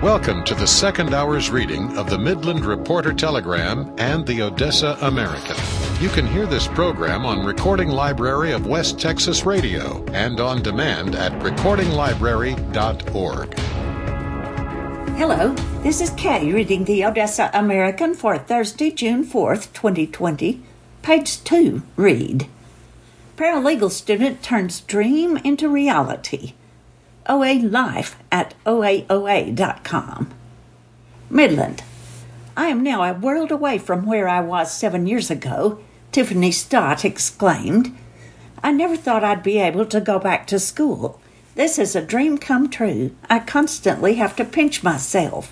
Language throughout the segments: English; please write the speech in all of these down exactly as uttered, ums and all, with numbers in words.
Welcome to the second hour's reading of the Midland Reporter Telegram and the Odessa American. You can hear this program on Recording Library of West Texas Radio and on demand at recording library dot org. Hello, this is Kay reading the Odessa American for Thursday, June fourth, twenty twenty. Page two, read. Paralegal student turns dream into reality. O A Life at O A O A dot com. Midland. I am now a world away from where I was seven years ago, Tiffany Stott exclaimed. I never thought I'd be able to go back to school. This is a dream come true. I constantly have to pinch myself.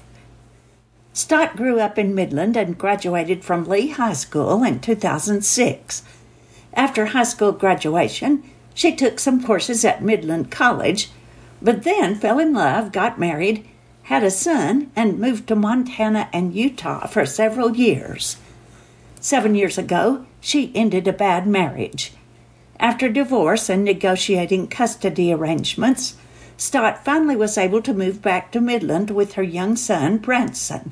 Stott grew up in Midland and graduated from Lee High School in two thousand six. After high school graduation, she took some courses at Midland College, but then fell in love, got married, had a son, and moved to Montana and Utah for several years. Seven years ago, she ended a bad marriage. After divorce and negotiating custody arrangements, Stott finally was able to move back to Midland with her young son, Branson.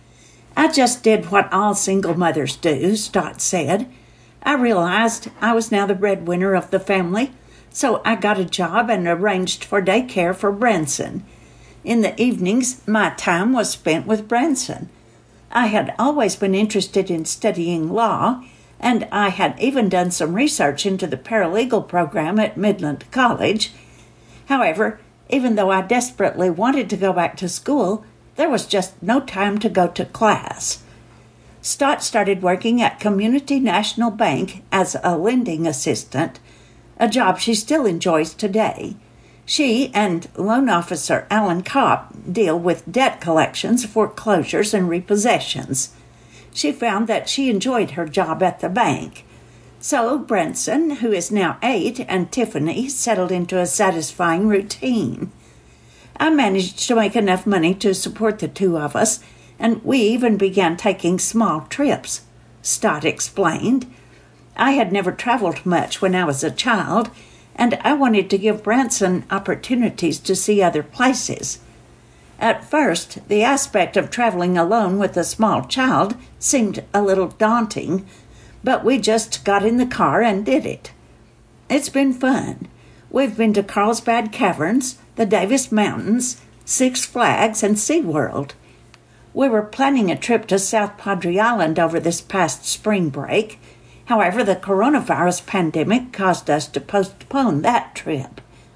I just did what all single mothers do, Stott said. I realized I was now the breadwinner of the family, so I got a job and arranged for daycare for Branson. In the evenings, my time was spent with Branson. I had always been interested in studying law, and I had even done some research into the paralegal program at Midland College. However, even though I desperately wanted to go back to school, there was just no time to go to class. Stott started working at Community National Bank as a lending assistant, a job she still enjoys today. She and loan officer Alan Kopp deal with debt collections, foreclosures, and repossessions. She found that she enjoyed her job at the bank. So Branson, who is now eight, and Tiffany settled into a satisfying routine. I managed to make enough money to support the two of us, and we even began taking small trips, Stott explained. I had never traveled much when I was a child, and I wanted to give Branson opportunities to see other places. At first, the aspect of traveling alone with a small child seemed a little daunting, but we just got in the car and did it. It's been fun. We've been to Carlsbad Caverns, the Davis Mountains, Six Flags, and SeaWorld. We were planning a trip to South Padre Island over this past spring break. However, the coronavirus pandemic caused us to postpone that trip.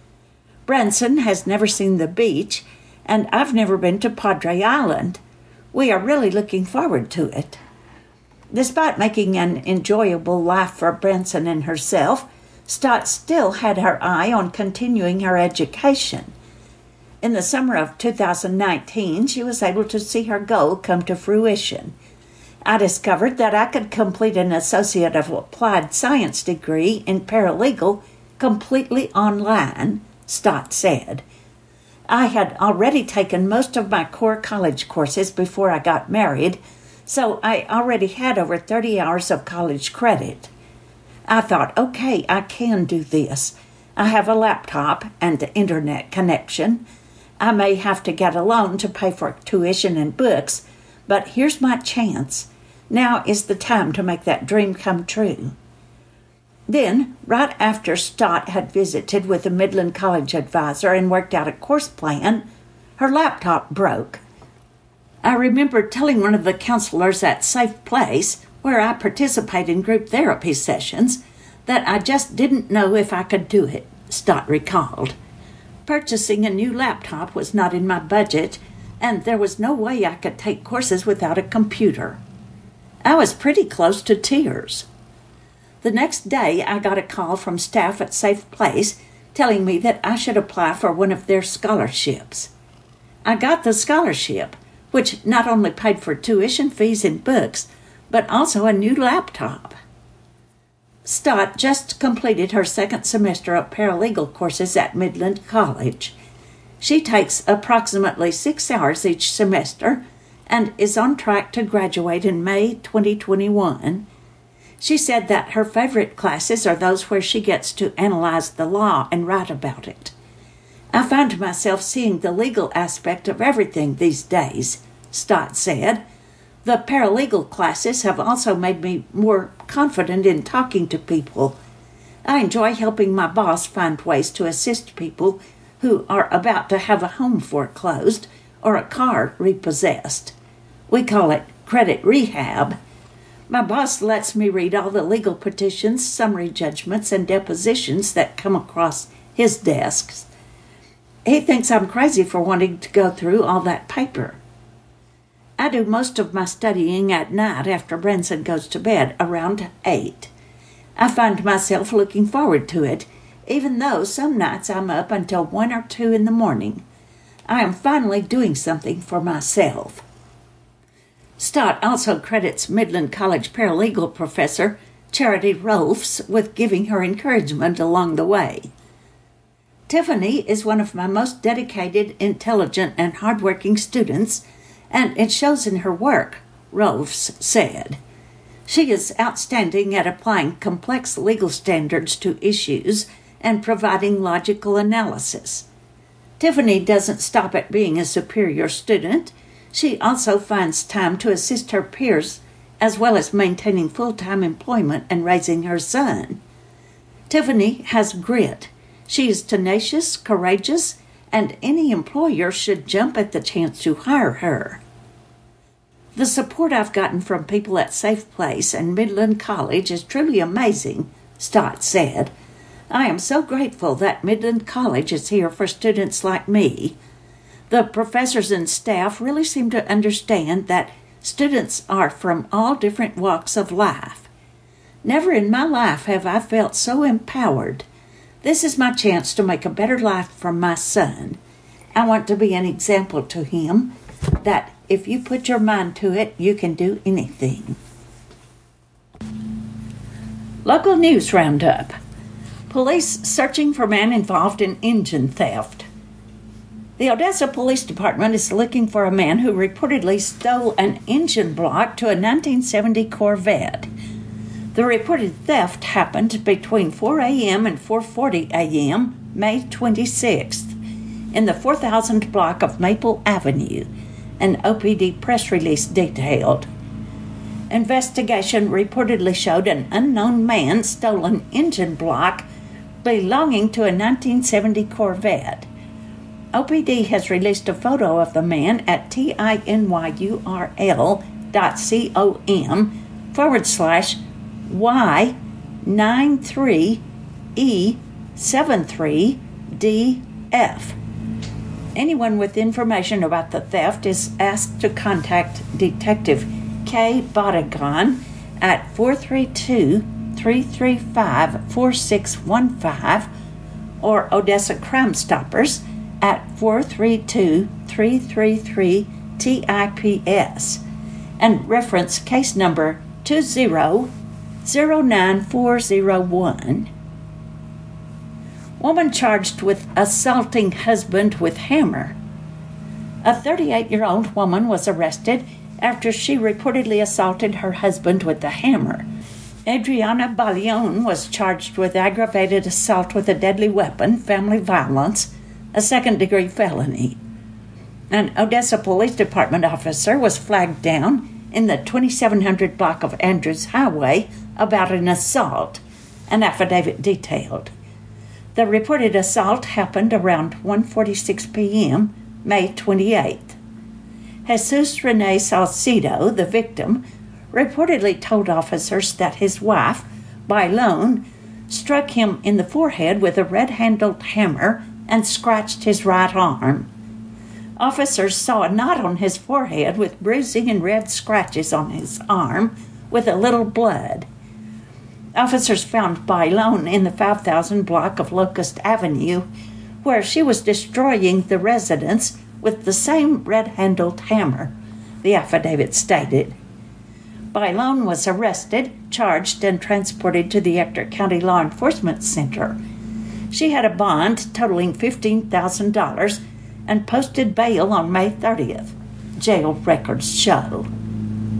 Branson has never seen the beach, and I've never been to Padre Island. We are really looking forward to it. Despite making an enjoyable life for Branson and herself, Stott still had her eye on continuing her education. In the summer of two thousand nineteen, she was able to see her goal come to fruition. I discovered that I could complete an Associate of Applied Science degree in paralegal completely online, Stott said. I had already taken most of my core college courses before I got married, so I already had over thirty hours of college credit. I thought, okay, I can do this. I have a laptop and the internet connection. I may have to get a loan to pay for tuition and books, but here's my chance. Now is the time to make that dream come true. Then, right after Stott had visited with a Midland College advisor and worked out a course plan, her laptop broke. I remember telling one of the counselors at Safe Place, where I participate in group therapy sessions, that I just didn't know if I could do it, Stott recalled. Purchasing a new laptop was not in my budget, and there was no way I could take courses without a computer. I was pretty close to tears. The next day, I got a call from staff at Safe Place telling me that I should apply for one of their scholarships. I got the scholarship, which not only paid for tuition fees and books, but also a new laptop. Stott just completed her second semester of paralegal courses at Midland College. She takes approximately six hours each semester and is on track to graduate in May twenty twenty-one. She said that her favorite classes are those where she gets to analyze the law and write about it. I find myself seeing the legal aspect of everything these days, Stott said. The paralegal classes have also made me more confident in talking to people. I enjoy helping my boss find ways to assist people who are about to have a home foreclosed or a car repossessed. We call it credit rehab. My boss lets me read all the legal petitions, summary judgments, and depositions that come across his desks. He thinks I'm crazy for wanting to go through all that paper. I do most of my studying at night after Branson goes to bed around eight. I find myself looking forward to it, even though some nights I'm up until one or two in the morning. I am finally doing something for myself. Stott also credits Midland College paralegal professor Charity Rolfs with giving her encouragement along the way. Tiffany is one of my most dedicated, intelligent, and hardworking students, and it shows in her work, Rolfs said. She is outstanding at applying complex legal standards to issues and providing logical analysis. Tiffany doesn't stop at being a superior student. She also finds time to assist her peers as well as maintaining full-time employment and raising her son. Tiffany has grit. She is tenacious, courageous, and any employer should jump at the chance to hire her. The support I've gotten from people at Safe Place and Midland College is truly amazing, Stott said. I am so grateful that Midland College is here for students like me. The professors and staff really seem to understand that students are from all different walks of life. Never in my life have I felt so empowered. This is my chance to make a better life for my son. I want to be an example to him that if you put your mind to it, you can do anything. Local news roundup. Police searching for man involved in engine theft. The Odessa Police Department is looking for a man who reportedly stole an engine block to a nineteen seventy Corvette. The reported theft happened between four a.m. and four forty a.m. May twenty-sixth in the four thousand block of Maple Avenue, an O P D press release detailed. Investigation reportedly showed an unknown man stole an engine block belonging to a nineteen seventy Corvette. O P D has released a photo of the man at tinyurl dot com forward slash Y ninety-three E seventy-three D F. Anyone with information about the theft is asked to contact Detective K. Bodegon at four three two, three three five, four six one five or Odessa Crime Stoppers at four three two, three three three, T I P S and reference case number two zero zero nine four zero one. Woman charged with assaulting husband with hammer. A thirty-eight-year-old woman was arrested after she reportedly assaulted her husband with a hammer. Adriana Balion was charged with aggravated assault with a deadly weapon, family violence, a second-degree felony. An Odessa Police Department officer was flagged down in the twenty-seven hundred block of Andrews Highway about an assault, an affidavit detailed. The reported assault happened around one forty-six p.m., May twenty-eighth. Jesus Rene Salcido, the victim, reportedly told officers that his wife, Bailon, struck him in the forehead with a red-handled hammer and scratched his right arm. Officers saw a knot on his forehead with bruising and red scratches on his arm with a little blood. Officers found Bailon in the five thousand block of Locust Avenue, where she was destroying the residence with the same red-handled hammer, the affidavit stated. Bailon was arrested, charged, and transported to the Ector County Law Enforcement Center. She had a bond totaling fifteen thousand dollars and posted bail on May thirtieth, jail records show.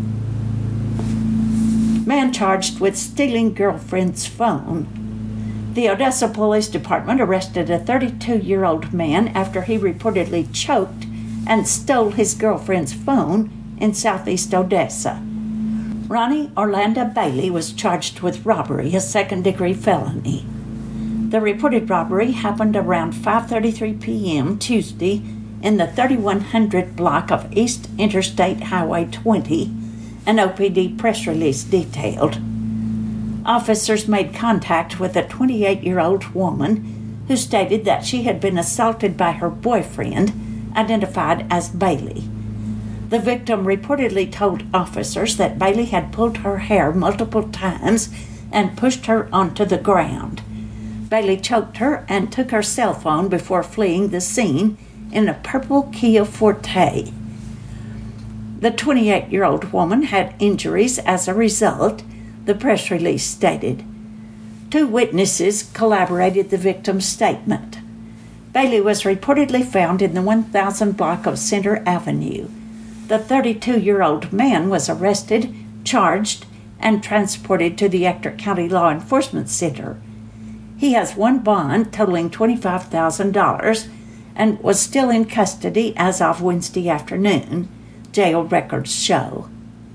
Man charged with stealing girlfriend's phone. The Odessa Police Department arrested a thirty-two-year-old man after he reportedly choked and stole his girlfriend's phone in southeast Odessa. Ronnie Orlando Bailey was charged with robbery, a second-degree felony. The reported robbery happened around five thirty-three p.m. Tuesday in the thirty-one hundred block of East Interstate Highway twenty, an O P D press release detailed. Officers made contact with a twenty-eight-year-old woman who stated that she had been assaulted by her boyfriend, identified as Bailey. The victim reportedly told officers that Bailey had pulled her hair multiple times and pushed her onto the ground. Bailey choked her and took her cell phone before fleeing the scene in a purple Kia Forte. The twenty-eight-year-old woman had injuries as a result, the press release stated. Two witnesses corroborated the victim's statement. Bailey was reportedly found in the one thousand block of Center Avenue. The thirty-two-year-old man was arrested, charged, and transported to the Ector County Law Enforcement Center. He has one bond totaling twenty-five thousand dollars and was still in custody as of Wednesday afternoon, jail records show.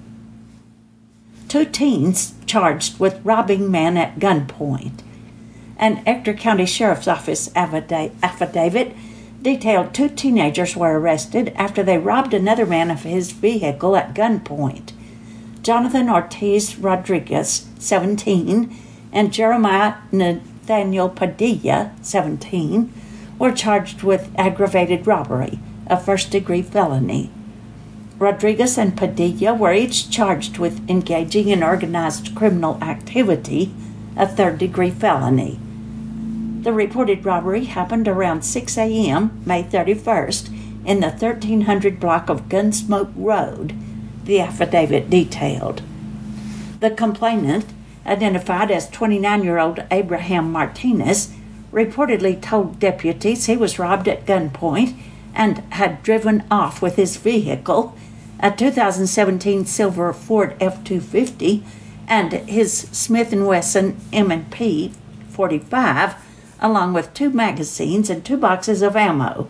Two teens charged with robbing man at gunpoint. An Ector County Sheriff's Office affidavit detailed two teenagers were arrested after they robbed another man of his vehicle at gunpoint. Jonathan Ortiz Rodriguez, seventeen, and Jeremiah Nathaniel Padilla, seventeen, were charged with aggravated robbery, a first-degree felony. Rodriguez and Padilla were each charged with engaging in organized criminal activity, a third-degree felony. The reported robbery happened around six a.m., May thirty-first, in the thirteen hundred block of Gunsmoke Road, the affidavit detailed. The complainant, identified as twenty-nine-year-old Abraham Martinez, reportedly told deputies he was robbed at gunpoint and had driven off with his vehicle, a two thousand seventeen silver Ford F two fifty, and his Smith and Wesson M and P forty-five, along with two magazines and two boxes of ammo.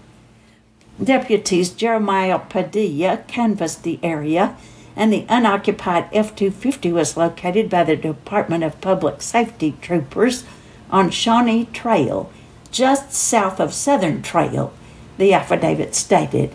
Deputies Jeremiah Padilla canvassed the area, and the unoccupied F two fifty was located by the Department of Public Safety troopers on Shawnee Trail, just south of Southern Trail, the affidavit stated.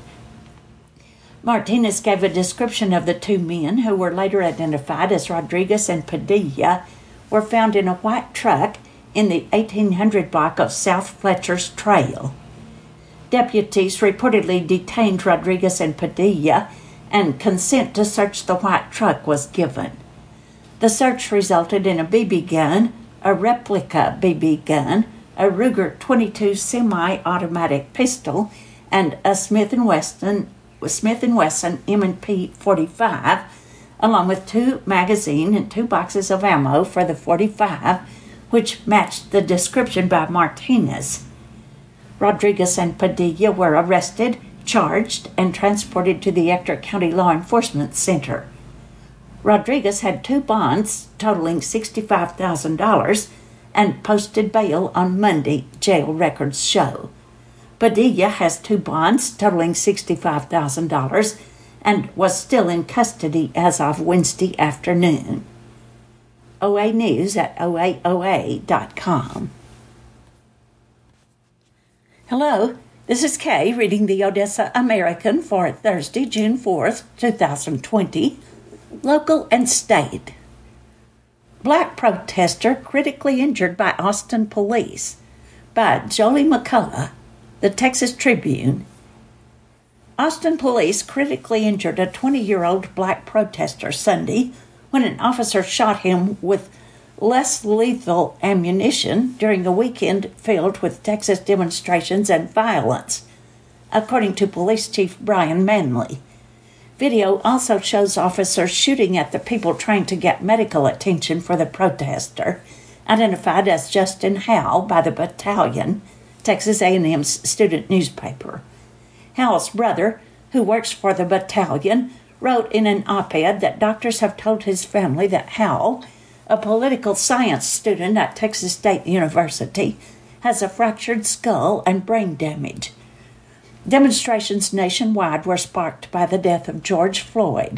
Martinez gave a description of the two men, who were later identified as Rodriguez and Padilla, were found in a white truck in the eighteen hundred block of South Fletcher's Trail. Deputies reportedly detained Rodriguez and Padilla, and consent to search the white truck was given. The search resulted in a B B gun, a replica B B gun, a Ruger twenty-two semi-automatic pistol, and a Smith and Wesson Smith and Wesson M and P forty-five, along with two magazines and two boxes of ammo for the forty-five, which matched the description by Martinez. Rodriguez and Padilla were arrested, charged, and transported to the Ector County Law Enforcement Center. Rodriguez had two bonds totaling sixty-five thousand dollars and posted bail on Monday, jail records show. Padilla has two bonds totaling sixty-five thousand dollars and was still in custody as of Wednesday afternoon. O A News at O A O A dot com. Hello, this is Kay reading the Odessa American for Thursday, June fourth, twenty twenty. Local and state. Black protester critically injured by Austin police, by Jolie McCullough, the Texas Tribune. Austin police critically injured a twenty-year-old black protester Sunday when an officer shot him with less lethal ammunition during a weekend filled with Texas demonstrations and violence, according to Police Chief Brian Manley. Video also shows officers shooting at the people trying to get medical attention for the protester, identified as Justin Howell by the Battalion, Texas A and M's student newspaper. Howell's brother, who works for the Battalion, wrote in an op-ed that doctors have told his family that Howell, A political science student at Texas State University has a fractured skull and brain damage. Demonstrations nationwide were sparked by the death of George Floyd.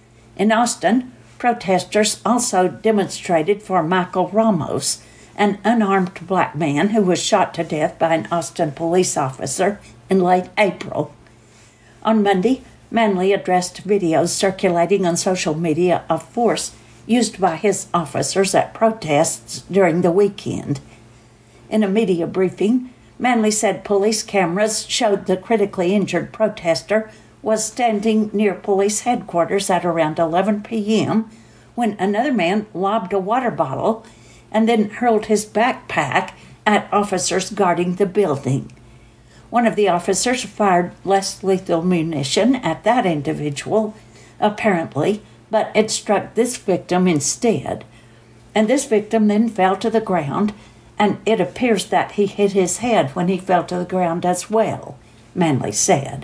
In Austin, protesters also demonstrated for Michael Ramos, an unarmed black man who was shot to death by an Austin police officer in late April. On Monday, Manley addressed videos circulating on social media of force used by his officers at protests during the weekend. In a media briefing, Manley said police cameras showed the critically injured protester was standing near police headquarters at around eleven p.m. when another man lobbed a water bottle and then hurled his backpack at officers guarding the building. One of the officers fired less lethal munition at that individual, apparently, but it struck this victim instead. And this victim then fell to the ground, and it appears that he hit his head when he fell to the ground as well, Manley said.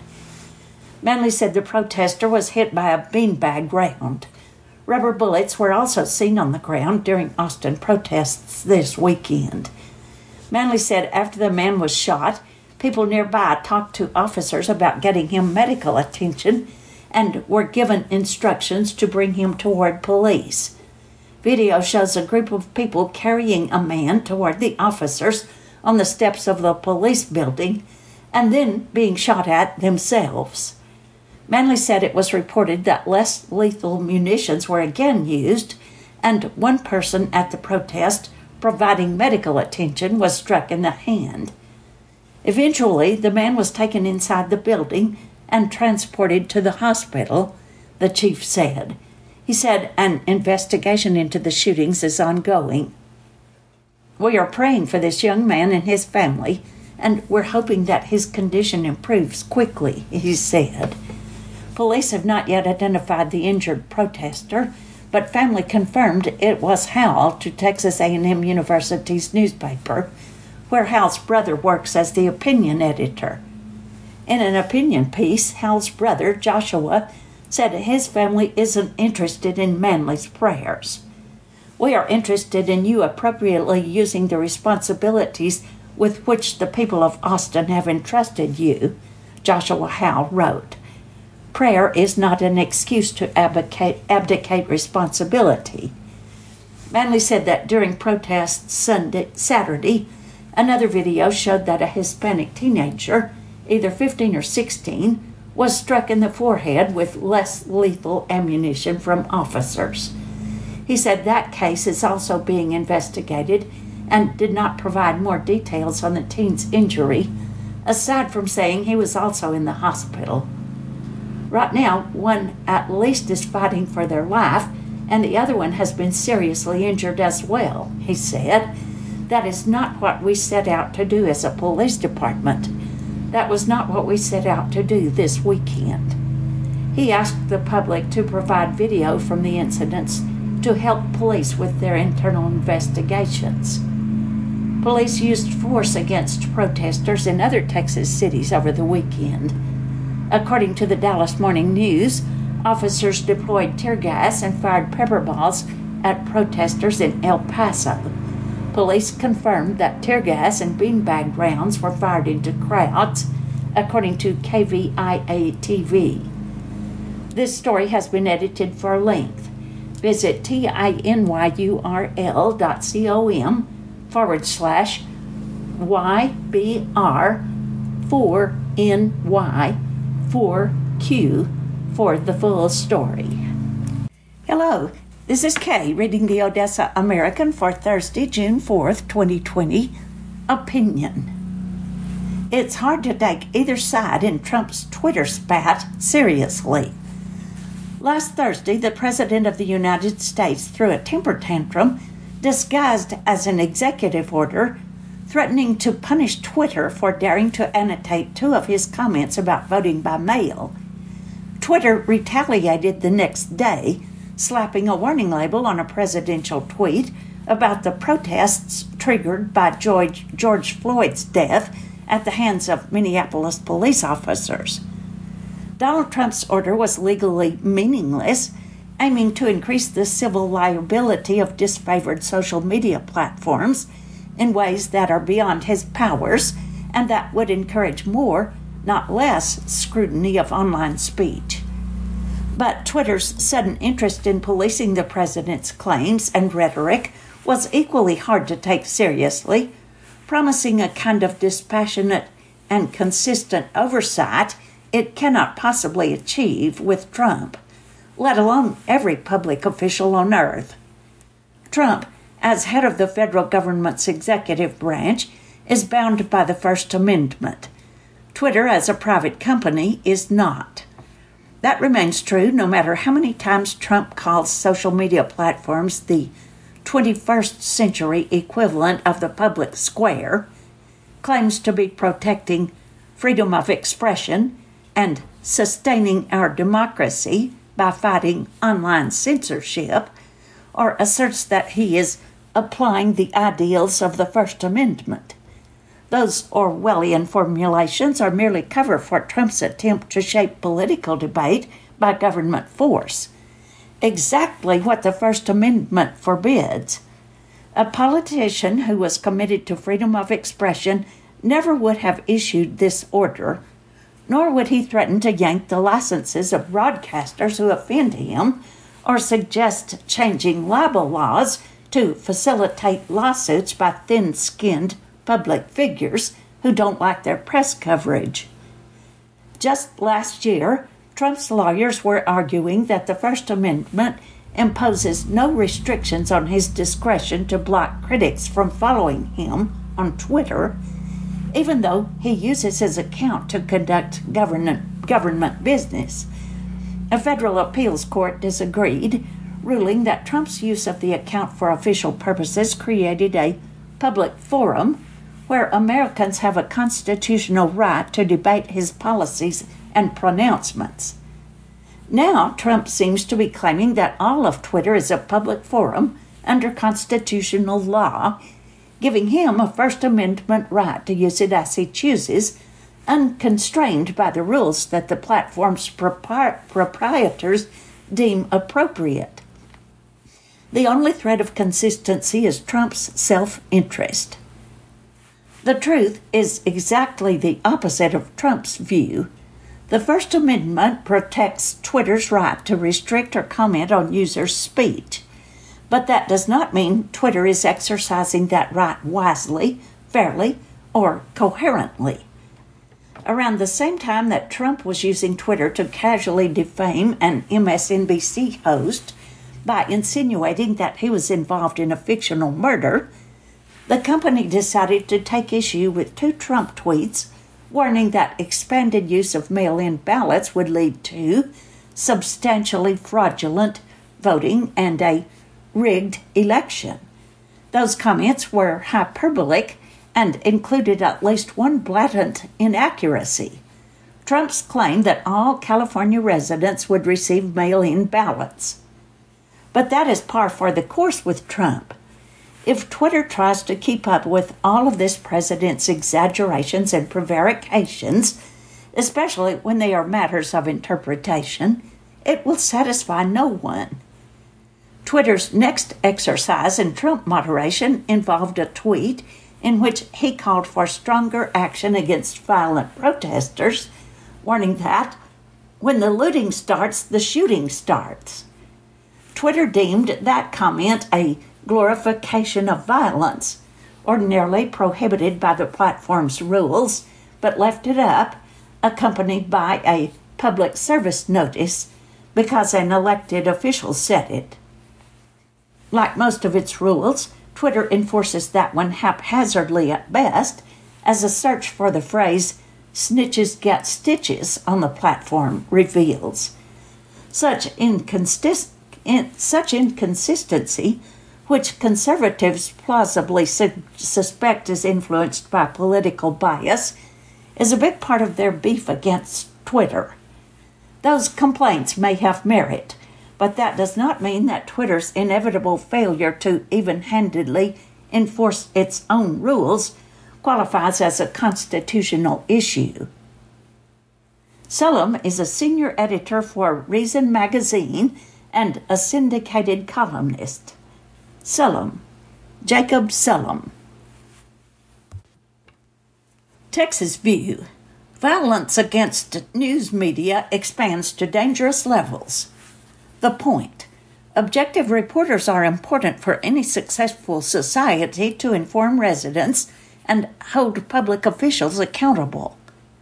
Manley said the protester was hit by a beanbag round. Rubber bullets were also seen on the ground during Austin protests this weekend. Manley said after the man was shot, people nearby talked to officers about getting him medical attention and were given instructions to bring him toward police. Video shows a group of people carrying a man toward the officers on the steps of the police building and then being shot at themselves. Manley said it was reported that less lethal munitions were again used, and one person at the protest providing medical attention was struck in the hand. Eventually, the man was taken inside the building and transported to the hospital, the chief said. He said an investigation into the shootings is ongoing. We are praying for this young man and his family, and we're hoping that his condition improves quickly, he said. Police have not yet identified the injured protester, but family confirmed it was Hal to Texas A and M University's newspaper, where Hal's brother works as the opinion editor. In an opinion piece, Hal's brother, Joshua, said his family isn't interested in Manley's prayers. We are interested in you appropriately using the responsibilities with which the people of Austin have entrusted you, Joshua Hal wrote. Prayer is not an excuse to abdicate, abdicate responsibility. Manley said that during protests Sunday, Saturday, another video showed that a Hispanic teenager, either fifteen or sixteen, was struck in the forehead with less lethal ammunition from officers. He said that case is also being investigated and did not provide more details on the teen's injury, aside from saying he was also in the hospital. Right now, one at least is fighting for their life, and the other one has been seriously injured as well, he said. That is not what we set out to do as a police department. That was not what we set out to do this weekend. He asked the public to provide video from the incidents to help police with their internal investigations. Police used force against protesters in other Texas cities over the weekend. According to the Dallas Morning News, officers deployed tear gas and fired pepper balls at protesters in El Paso. Police confirmed that tear gas and beanbag rounds were fired into crowds, according to K V I A T V. This story has been edited for length. Visit tinyurl dot com forward slash YBR four N Y four Q for the full story. Hello, this is Kay reading the Odessa American for Thursday, June fourth, twenty twenty. Opinion. It's hard to take either side in Trump's Twitter spat seriously. Last Thursday, the President of the United States threw a temper tantrum disguised as an executive order, threatening to punish Twitter for daring to annotate two of his comments about voting by mail. Twitter retaliated the next day, slapping a warning label on a presidential tweet about the protests triggered by George, George Floyd's death at the hands of Minneapolis police officers. Donald Trump's order was legally meaningless aiming to increase the civil liability of disfavored social media platforms in ways that are beyond his powers and that would encourage more, not less, scrutiny of online speech. But Twitter's sudden interest in policing the president's claims and rhetoric was equally hard to take seriously, promising a kind of dispassionate and consistent oversight it cannot possibly achieve with Trump, let alone every public official on earth. Trump, as head of the federal government's executive branch, is bound by the First Amendment. Twitter, as a private company, is not. That remains true no matter how many times Trump calls social media platforms the twenty-first century equivalent of the public square, claims to be protecting freedom of expression and sustaining our democracy by fighting online censorship, or asserts that he is applying the ideals of the First Amendment. Those Orwellian formulations are merely cover for Trump's attempt to shape political debate by government force, exactly what the First Amendment forbids. A politician who was committed to freedom of expression never would have issued this order, nor would he threaten to yank the licenses of broadcasters who offend him or suggest changing libel laws to facilitate lawsuits by thin-skinned public figures who don't like their press coverage. Just last year, Trump's lawyers were arguing that the First Amendment imposes no restrictions on his discretion to block critics from following him on Twitter, even though he uses his account to conduct government, government business. A federal appeals court disagreed, ruling that Trump's use of the account for official purposes created a public forum where Americans have a constitutional right to debate his policies and pronouncements. Now, Trump seems to be claiming that all of Twitter is a public forum under constitutional law, giving him a First Amendment right to use it as he chooses, unconstrained by the rules that the platform's propri- proprietors deem appropriate. The only thread of consistency is Trump's self-interest. The truth is exactly the opposite of Trump's view. The First Amendment protects Twitter's right to restrict or comment on users' speech, but that does not mean Twitter is exercising that right wisely, fairly, or coherently. Around the same time that Trump was using Twitter to casually defame an M S N B C host by insinuating that he was involved in a fictional murder, the company decided to take issue with two Trump tweets warning that expanded use of mail-in ballots would lead to substantially fraudulent voting and a rigged election. Those comments were hyperbolic and included at least one blatant inaccuracy. Trump's claim that all California residents would receive mail-in ballots. But that is par for the course with Trump. If Twitter tries to keep up with all of this president's exaggerations and prevarications, especially when they are matters of interpretation, it will satisfy no one. Twitter's next exercise in Trump moderation involved a tweet in which he called for stronger action against violent protesters, warning that when the looting starts, the shooting starts. Twitter deemed that comment a glorification of violence, ordinarily prohibited by the platform's rules, but left it up, accompanied by a public service notice, because an elected official said it. Like most of its rules, Twitter enforces that one haphazardly at best, as a search for the phrase, snitches get stitches, on the platform reveals. Such, inconsist- in, such inconsistency, which conservatives plausibly su- suspect is influenced by political bias, is a big part of their beef against Twitter. Those complaints may have merit, but that does not mean that Twitter's inevitable failure to even-handedly enforce its own rules qualifies as a constitutional issue. Sullum is a senior editor for Reason Magazine and a syndicated columnist. Sullum, Jacob Sullum. Texas View. Violence against news media expands to dangerous levels. The point. Objective reporters are important for any successful society to inform residents and hold public officials accountable.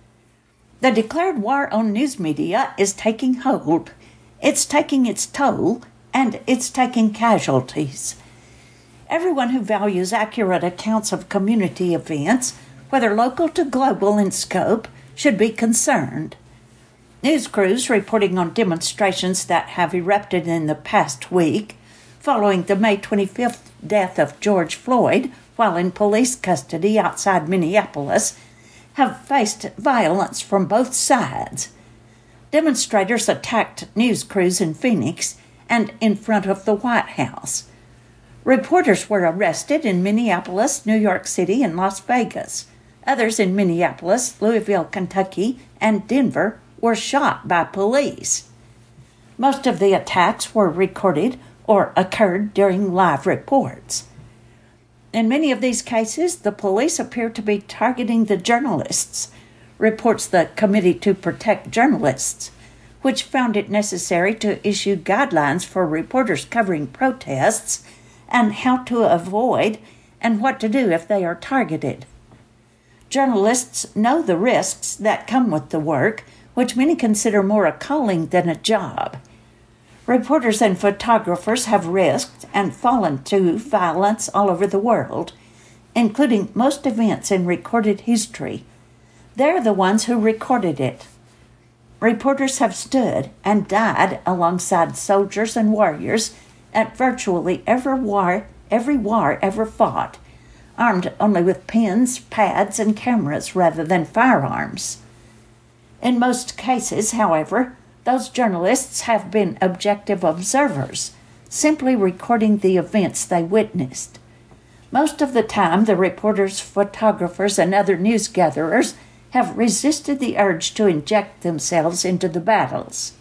The declared war on news media is taking hold. It's taking its toll, and it's taking casualties. Everyone who values accurate accounts of community events, whether local to global in scope, should be concerned. News crews reporting on demonstrations that have erupted in the past week, following the May twenty-fifth death of George Floyd while in police custody outside Minneapolis, have faced violence from both sides. Demonstrators attacked news crews in Phoenix and in front of the White House. Reporters were arrested in Minneapolis, New York City, and Las Vegas. Others in Minneapolis, Louisville, Kentucky, and Denver were shot by police. Most of the attacks were recorded or occurred during live reports. In many of these cases, the police appear to be targeting the journalists, reports the Committee to Protect Journalists, which found it necessary to issue guidelines for reporters covering protests and how to avoid and what to do if they are targeted. Journalists know the risks that come with the work, which many consider more a calling than a job. Reporters and photographers have risked and fallen to violence all over the world, including most events in recorded history. They're the ones who recorded it. Reporters have stood and died alongside soldiers and warriors at virtually every war, every war ever fought, armed only with pens, pads, and cameras rather than firearms. In most cases, however, those journalists have been objective observers, simply recording the events they witnessed. Most of the time, the reporters, photographers, and other news gatherers have resisted the urge to inject themselves into the battles.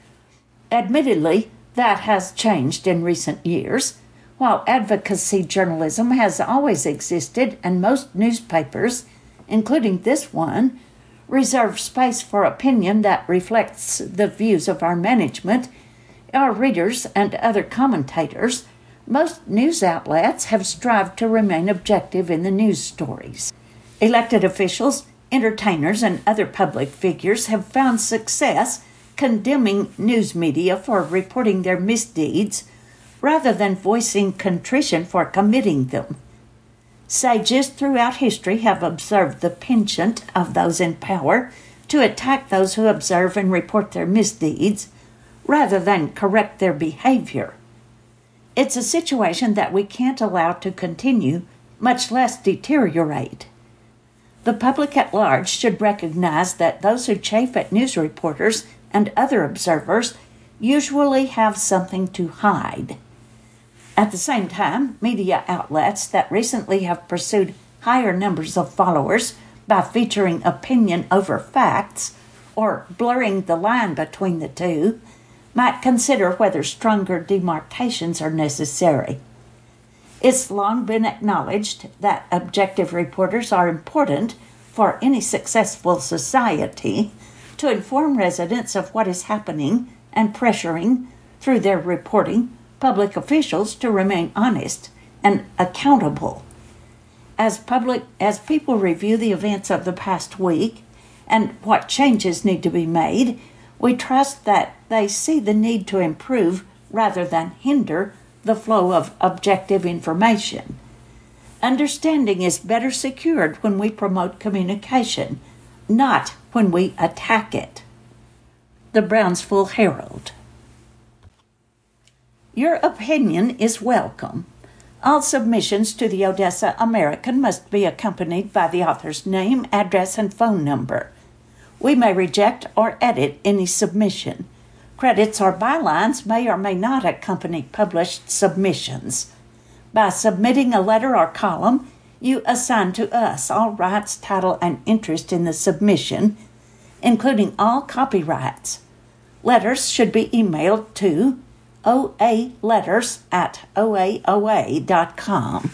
Admittedly, that has changed in recent years. While advocacy journalism has always existed and most newspapers, including this one, reserve space for opinion that reflects the views of our management, our readers, and other commentators, most news outlets have strived to remain objective in the news stories. Elected officials, entertainers, and other public figures have found success condemning news media for reporting their misdeeds rather than voicing contrition for committing them. Sages throughout history have observed the penchant of those in power to attack those who observe and report their misdeeds rather than correct their behavior. It's a situation that we can't allow to continue, much less deteriorate. The public at large should recognize that those who chafe at news reporters and other observers usually have something to hide. At the same time, media outlets that recently have pursued higher numbers of followers by featuring opinion over facts or blurring the line between the two might consider whether stronger demarcations are necessary. It's long been acknowledged that objective reporters are important for any successful society to inform residents of what is happening and pressuring, through their reporting, public officials to remain honest and accountable. As public, as people review the events of the past week and what changes need to be made, we trust that they see the need to improve rather than hinder the flow of objective information. Understanding is better secured when we promote communication, not when we attack it. The Brownsville Herald. Your opinion is welcome. All submissions to the Odessa American must be accompanied by the author's name, address, and phone number. We may reject or edit any submission. Credits or bylines may or may not accompany published submissions. By submitting a letter or column, you assign to us all rights, title, and interest in the submission, including all copyrights. Letters should be emailed to O A letters at O A O A dot com.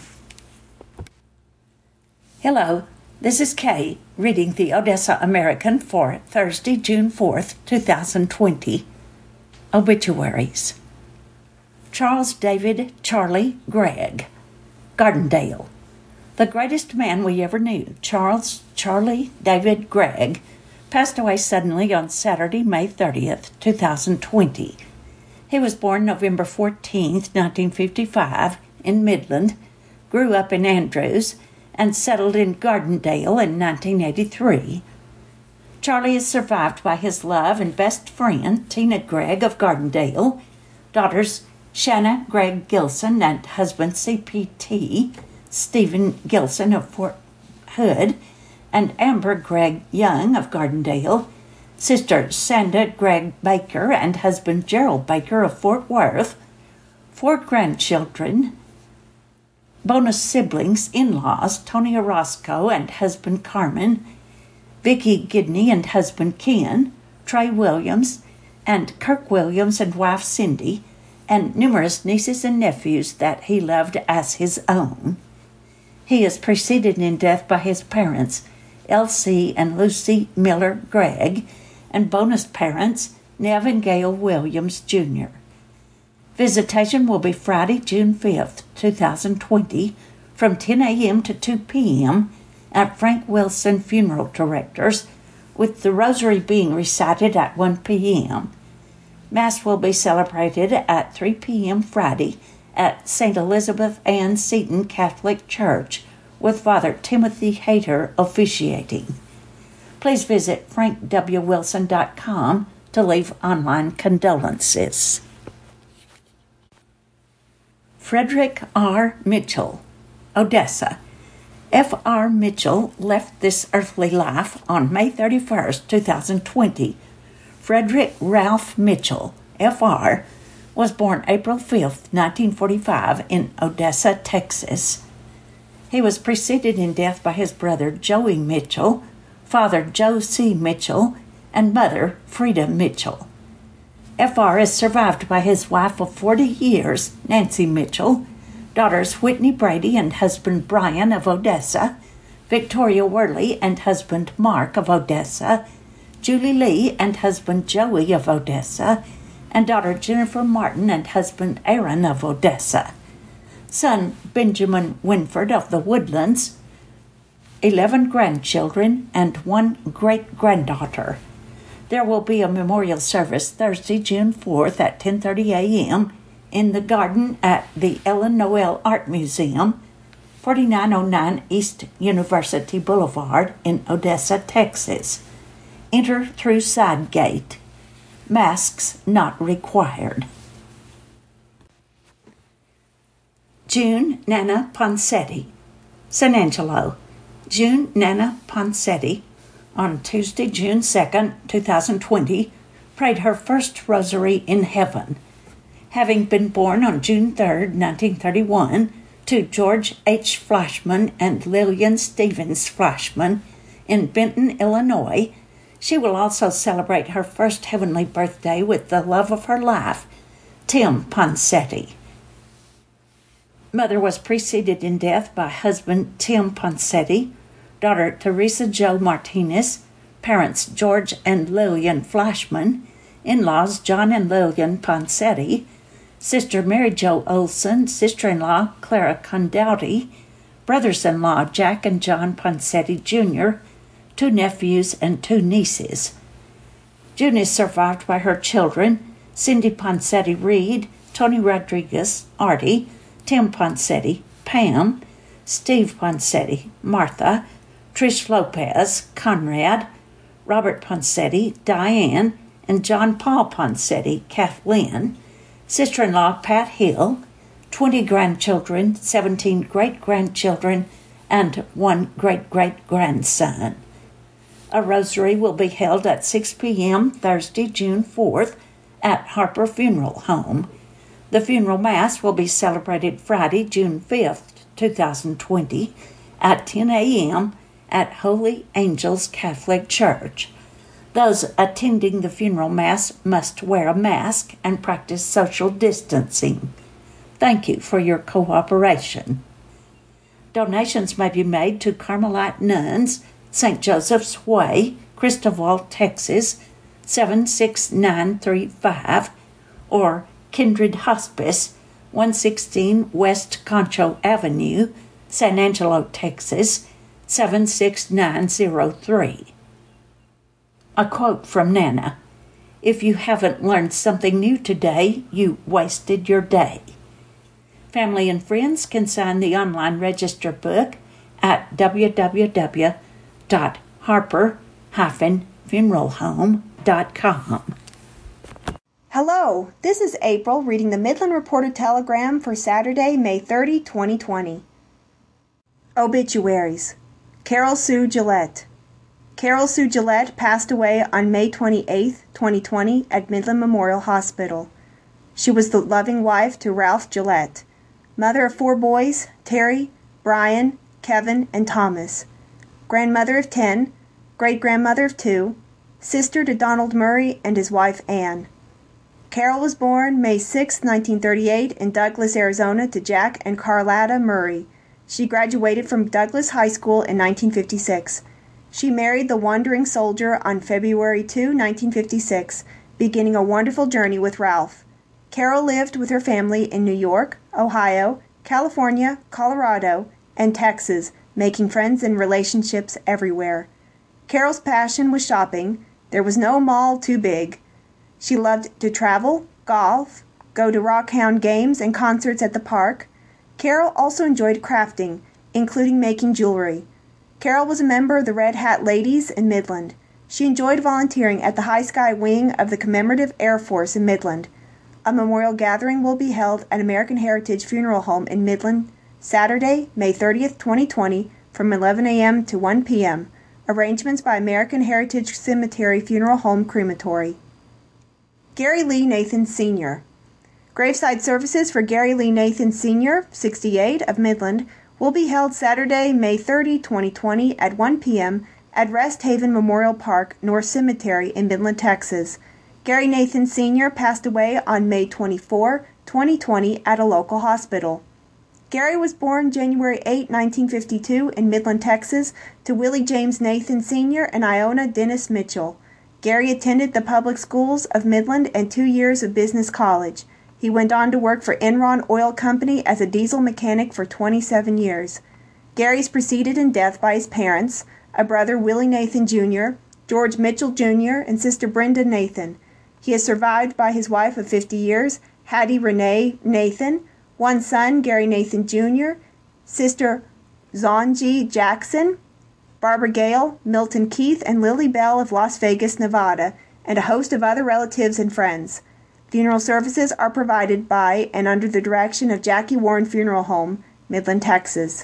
Hello, this is Kay reading the Odessa American for Thursday, June fourth, twenty twenty. Obituaries. Charles David Charlie Gregg, Gardendale. The greatest man we ever knew, Charles Charlie David Gregg, passed away suddenly on Saturday, May thirtieth, twenty twenty. He was born November fourteenth, nineteen fifty-five, in Midland, grew up in Andrews, and settled in Gardendale in nineteen eighty-three. Charlie is survived by his love and best friend, Tina Gregg of Gardendale, daughters Shanna Gregg Gilson and husband C P T, Stephen Gilson of Fort Hood, and Amber Gregg Young of Gardendale, sister Sanda Gregg Baker and husband Gerald Baker of Fort Worth, four grandchildren, bonus siblings, in-laws, Tony Orozco and husband Carmen, Vicky Gidney and husband Ken, Trey Williams, and Kirk Williams and wife Cindy, and numerous nieces and nephews that he loved as his own. He is preceded in death by his parents, Elsie and Lucy Miller Gregg, and bonus parents, Nev and Gail Williams, Junior Visitation will be Friday, June fifth, twenty twenty, from ten a.m. to two p.m. at Frank Wilson Funeral Directors, with the rosary being recited at one p.m. Mass will be celebrated at three p.m. Friday at Saint Elizabeth Ann Seton Catholic Church, with Father Timothy Hayter officiating. Please visit frank w wilson dot com to leave online condolences. Frederick R. Mitchell, Odessa. F R. Mitchell left this earthly life on May thirty-first, twenty twenty. Frederick Ralph Mitchell, F R, was born April fifth, nineteen forty-five, in Odessa, Texas. He was preceded in death by his brother Joey Mitchell, father Joe C. Mitchell, and mother Frida Mitchell. F R is survived by his wife of forty years, Nancy Mitchell, daughters Whitney Brady and husband Brian of Odessa, Victoria Worley and husband Mark of Odessa, Julie Lee and husband Joey of Odessa, and daughter Jennifer Martin and husband Aaron of Odessa. Son Benjamin Winford of the Woodlands, eleven grandchildren, and one great-granddaughter. There will be a memorial service Thursday, June fourth at ten thirty a.m. in the garden at the Ellen Noel Art Museum, forty-nine oh nine East University Boulevard in Odessa, Texas. Enter through side gate. Masks not required. June Nana Ponsetti, San Angelo. June Nana Ponsetti, on Tuesday, June second, twenty twenty, prayed her first rosary in heaven. Having been born on June third, nineteen thirty-one, to George H. Flashman and Lillian Stevens Flashman in Benton, Illinois, she will also celebrate her first heavenly birthday with the love of her life, Tim Ponsetti. Mother was preceded in death by husband Tim Ponsetti, daughter Teresa Jo Martinez, parents George and Lillian Flashman, in-laws John and Lillian Ponsetti, sister Mary Jo Olson, sister-in-law Clara Condouty, brothers-in-law Jack and John Ponsetti Junior, two nephews and two nieces. June is survived by her children, Cindy Ponsetti Reed, Tony Rodriguez, Artie, Tim Ponsetti, Pam, Steve Ponsetti, Martha, Trish Lopez, Conrad, Robert Ponsetti, Diane, and John Paul Ponsetti, Kathleen, sister-in-law Pat Hill, twenty grandchildren, seventeen great-grandchildren, and one great-great-grandson. A rosary will be held at six p.m. Thursday, June fourth, at Harper Funeral Home. The funeral mass will be celebrated Friday, June fifth, twenty twenty, at ten a.m. at Holy Angels Catholic Church. Those attending the funeral mass must wear a mask and practice social distancing. Thank you for your cooperation. Donations may be made to Carmelite Nuns, Saint Joseph's Way, Cristobal, Texas, seven six nine three five, or Kindred Hospice, one sixteen West Concho Avenue, San Angelo, Texas, seven six nine zero three. A quote from Nana: "If you haven't learned something new today, you wasted your day." Family and friends can sign the online register book at w w w dot harper dash funeral home dot com. Hello, this is April reading the Midland Reporter Telegram for Saturday, May thirtieth, twenty twenty. Obituaries. Carol Sue Gillette. Carol Sue Gillette passed away on May twenty-eighth, twenty twenty at Midland Memorial Hospital. She was the loving wife to Ralph Gillette, mother of four boys, Terry, Brian, Kevin, and Thomas, grandmother of ten, great-grandmother of two, sister to Donald Murray and his wife Ann. Carol was born May sixth, nineteen thirty-eight in Douglas, Arizona to Jack and Carlotta Murray. She graduated from Douglas High School in nineteen fifty-six. She married the wandering soldier on February second, nineteen fifty-six, beginning a wonderful journey with Ralph. Carol lived with her family in New York, Ohio, California, Colorado, and Texas, making friends and relationships everywhere. Carol's passion was shopping. There was no mall too big. She loved to travel, golf, go to Rockhound games and concerts at the park. Carol also enjoyed crafting, including making jewelry. Carol was a member of the Red Hat Ladies in Midland. She enjoyed volunteering at the High Sky Wing of the Commemorative Air Force in Midland. A memorial gathering will be held at American Heritage Funeral Home in Midland Saturday, May thirtieth, twenty twenty, from eleven a.m. to one p.m. Arrangements by American Heritage Cemetery Funeral Home Crematory. Gary Lee Nathan Senior Graveside services for Gary Lee Nathan Senior, sixty-eight, of Midland, will be held Saturday, May thirtieth, twenty twenty, at one p.m. at Rest Haven Memorial Park, North Cemetery in Midland, Texas. Gary Nathan Senior passed away on May twenty-fourth, twenty twenty, at a local hospital. Gary was born January eighth, nineteen fifty-two, in Midland, Texas, to Willie James Nathan Senior and Iona Dennis Mitchell. Gary attended the public schools of Midland and two years of business college. He went on to work for Enron Oil Company as a diesel mechanic for twenty-seven years. Gary is preceded in death by his parents, a brother Willie Nathan Junior, George Mitchell Junior, and sister Brenda Nathan. He is survived by his wife of fifty years, Hattie Renee Nathan, one son, Gary Nathan Junior, sister Zonji Jackson, Barbara Gale, Milton Keith, and Lily Bell of Las Vegas, Nevada, and a host of other relatives and friends. Funeral services are provided by and under the direction of Jackie Warren Funeral Home, Midland, Texas.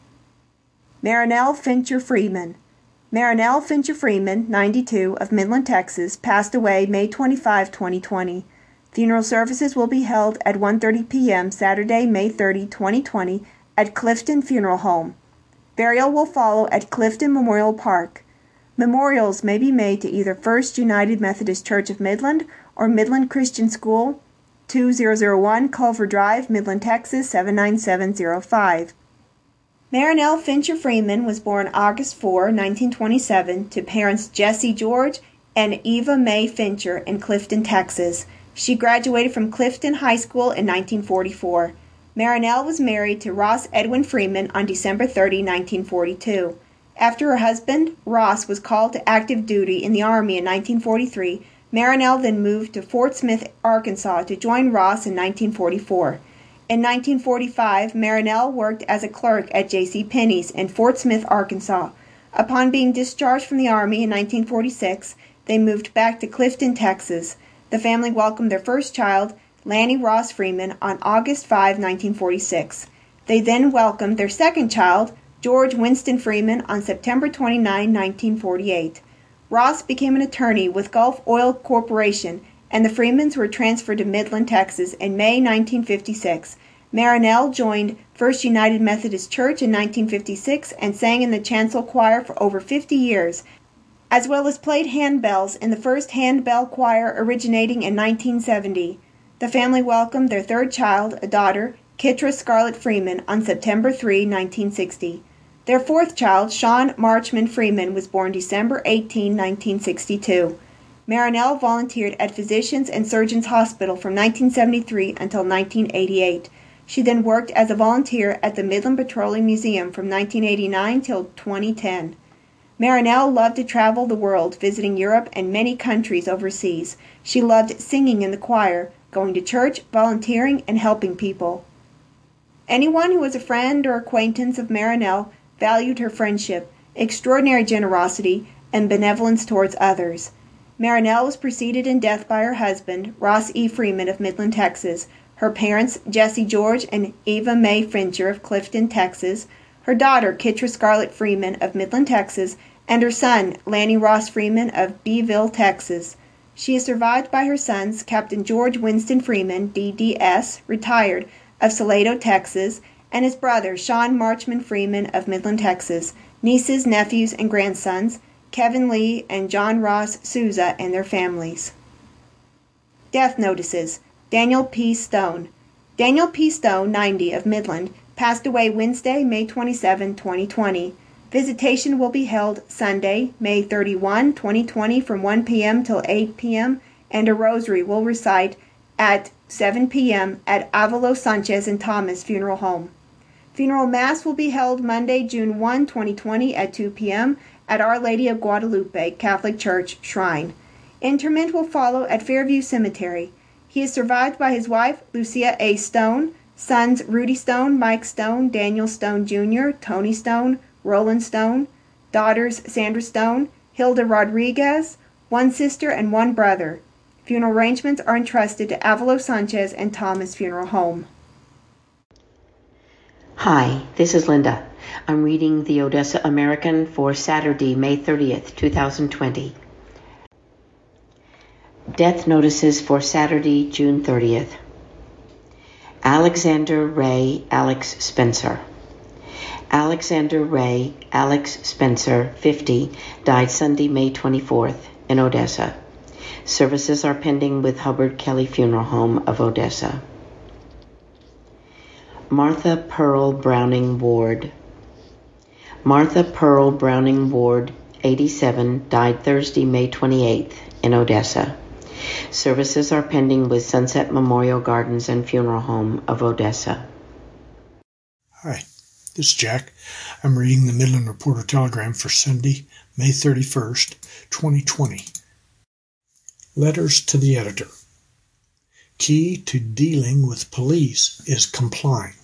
Marinelle Fincher Freeman. Marinelle Fincher Freeman, ninety-two, of Midland, Texas, passed away May twenty-fifth, twenty twenty. Funeral services will be held at one thirty p.m. Saturday, May thirtieth, twenty twenty, at Clifton Funeral Home. Burial will follow at Clifton Memorial Park. Memorials may be made to either First United Methodist Church of Midland or Midland Christian School, two thousand one Culver Drive, Midland, Texas, seven nine seven zero five. Marinelle Fincher Freeman was born August fourth, nineteen twenty-seven, to parents Jesse George and Eva Mae Fincher in Clifton, Texas. She graduated from Clifton High School in nineteen forty-four. Marinelle was married to Ross Edwin Freeman on December thirtieth, nineteen forty-two. After her husband, Ross, was called to active duty in the Army in nineteen forty-three, Marinelle then moved to Fort Smith, Arkansas to join Ross in nineteen forty-four. In nineteen forty-five, Marinelle worked as a clerk at J C. Penney's in Fort Smith, Arkansas. Upon being discharged from the Army in nineteen forty-six, they moved back to Clifton, Texas. The family welcomed their first child, Lanny Ross Freeman, on August fifth, nineteen forty-six. They then welcomed their second child, George Winston Freeman, on September twenty-ninth, nineteen forty-eight. Ross became an attorney with Gulf Oil Corporation, and the Freemans were transferred to Midland, Texas in May nineteen fifty-six. Marinelle joined First United Methodist Church in nineteen fifty-six and sang in the chancel choir for over fifty years. as well as played handbells in the first handbell choir originating in nineteen seventy. The family welcomed their third child, a daughter, Kitra Scarlett Freeman, on September third, nineteen sixty. Their fourth child, Sean Marchman Freeman, was born December eighteenth, nineteen sixty-two. Marinell volunteered at Physicians and Surgeons Hospital from nineteen seventy-three until nineteen eighty-eight. She then worked as a volunteer at the Midland Petroleum Museum from nineteen eighty-nine till twenty ten. Marinell loved to travel the world, visiting Europe and many countries overseas. She loved singing in the choir, going to church, volunteering, and helping people. Anyone who was a friend or acquaintance of Marinell valued her friendship, extraordinary generosity, and benevolence towards others. Marinell was preceded in death by her husband, Ross E. Freeman of Midland, Texas, her parents, Jesse George and Eva Mae Fincher of Clifton, Texas, her daughter, Kitra Scarlett Freeman of Midland, Texas, and her son, Lanny Ross Freeman of Beeville, Texas. She is survived by her sons, Captain George Winston Freeman, D D S, retired, of Salado, Texas, and his brother, Sean Marchman Freeman of Midland, Texas, nieces, nephews, and grandsons, Kevin Lee and John Ross Souza and their families. Death notices. Daniel P. Stone. Daniel P. Stone, ninety, of Midland, passed away Wednesday, May twenty-seventh, twenty twenty. Visitation will be held Sunday, May thirty-first, twenty twenty, from one p.m. till eight p.m., and a rosary will recite at seven p.m. at Avalo Sanchez and Thomas Funeral Home. Funeral Mass will be held Monday, June first, twenty twenty, at two p.m. at Our Lady of Guadalupe Catholic Church Shrine. Interment will follow at Fairview Cemetery. He is survived by his wife, Lucia A. Stone, sons Rudy Stone, Mike Stone, Daniel Stone Junior, Tony Stone, Roland Stone, daughters Sandra Stone, Hilda Rodriguez, one sister and one brother. Funeral arrangements are entrusted to Avalo Sanchez and Thomas Funeral Home. Hi, this is Linda. I'm reading the Odessa American for Saturday, May thirtieth, twenty twenty. Death notices for Saturday, June thirtieth. Alexander Ray Alex Spencer. Alexander Ray Alex Spencer, fifty, died Sunday, May twenty-fourth, in Odessa. Services are pending with Hubbard Kelly Funeral Home of Odessa. Martha Pearl Browning Ward. Martha Pearl Browning Ward, eighty-seven, died Thursday, May twenty-eighth, in Odessa. Services are pending with Sunset Memorial Gardens and Funeral Home of Odessa. Hi, this is Jack. I'm reading the Midland Reporter Telegram for Sunday, May thirty-first, twenty twenty. Letters to the editor. Key to dealing with police is complying.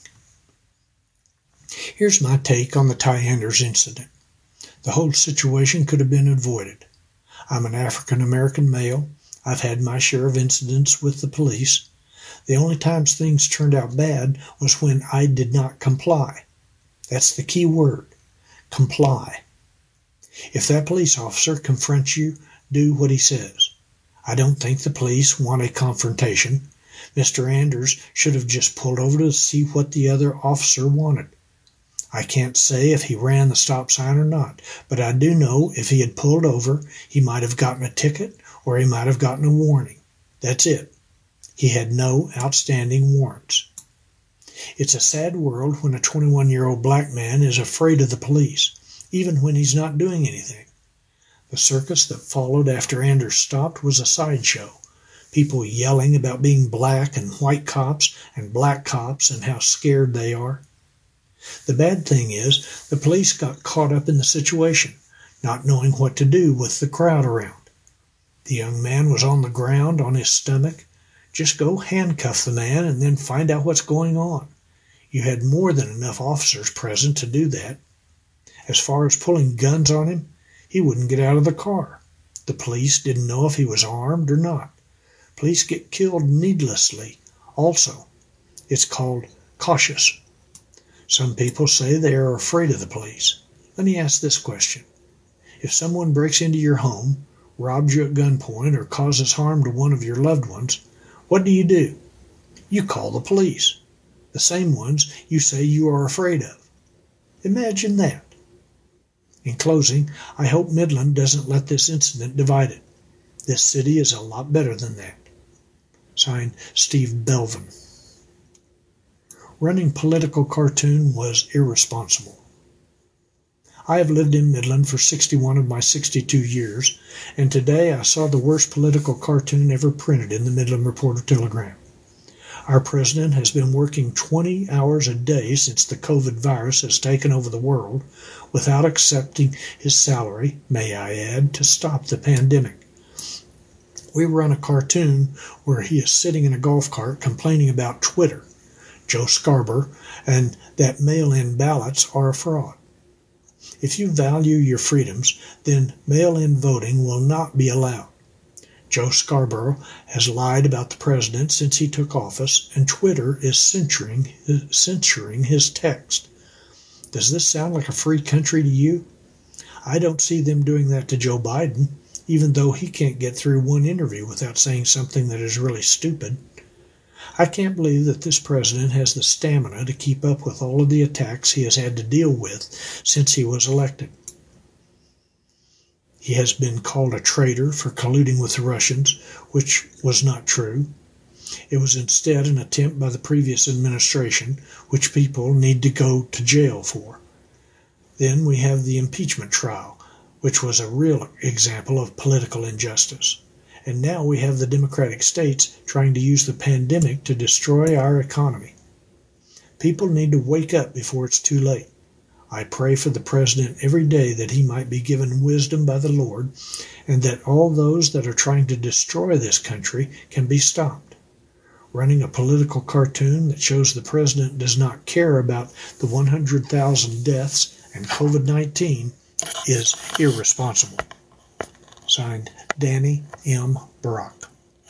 Here's my take on the Ty Anders incident. The whole situation could have been avoided. I'm an African-American male. I've had my share of incidents with the police. The only times things turned out bad was when I did not comply. That's the key word, comply. If that police officer confronts you, do what he says. I don't think the police want a confrontation. Mister Anders should have just pulled over to see what the other officer wanted. I can't say if he ran the stop sign or not, but I do know if he had pulled over, he might have gotten a ticket or he might have gotten a warning. That's it. He had no outstanding warrants. It's a sad world when a twenty-one-year-old black man is afraid of the police, even when he's not doing anything. The circus that followed after Anders stopped was a sideshow. People yelling about being black and white cops and black cops and how scared they are. The bad thing is the police got caught up in the situation, not knowing what to do with the crowd around. The young man was on the ground on his stomach. Just go handcuff the man and then find out what's going on. You had more than enough officers present to do that. As far as pulling guns on him, he wouldn't get out of the car. The police didn't know if he was armed or not. Police get killed needlessly also. It's called cautious. Some people say they are afraid of the police. Let me ask this question. If someone breaks into your home, robs you at gunpoint, or causes harm to one of your loved ones, what do you do? You call the police, the same ones you say you are afraid of. Imagine that. In closing, I hope Midland doesn't let this incident divide it. This city is a lot better than that. Signed, Steve Belvin. Running political cartoon was irresponsible. I have lived in Midland for sixty-one of my sixty-two years, and today I saw the worst political cartoon ever printed in the Midland Reporter-Telegram. Our president has been working twenty hours a day since the COVID virus has taken over the world without accepting his salary, may I add, to stop the pandemic. We run a cartoon where he is sitting in a golf cart complaining about Twitter, Joe Scarborough, and that mail-in ballots are a fraud. If you value your freedoms, then mail-in voting will not be allowed. Joe Scarborough has lied about the president since he took office, and Twitter is censoring, censoring his text. Does this sound like a free country to you? I don't see them doing that to Joe Biden, even though he can't get through one interview without saying something that is really stupid. I can't believe that this president has the stamina to keep up with all of the attacks he has had to deal with since he was elected. He has been called a traitor for colluding with the Russians, which was not true. It was instead an attempt by the previous administration, which people need to go to jail for. Then we have the impeachment trial, which was a real example of political injustice. And now we have the Democratic states trying to use the pandemic to destroy our economy. People need to wake up before it's too late. I pray for the president every day that he might be given wisdom by the Lord, and that all those that are trying to destroy this country can be stopped. Running a political cartoon that shows the president does not care about the one hundred thousand deaths and COVID nineteen is irresponsible. Signed, Danny M. Brock.